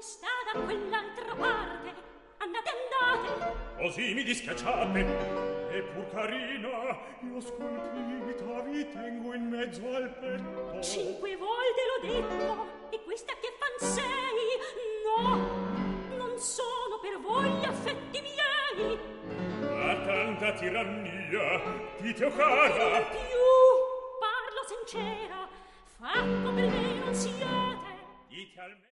sta da quell'altra parte. Andate, andate. Così mi dischiacciate. E pur carina, io scolpita vi tengo in mezzo al petto. 5 volte l'ho detto. E questa che fan sei? No, non sono per voi gli affetti miei. Ma tanta tirannia, dite o cara. In più, parlo sincera. Fatto per me non siete. Dite almeno.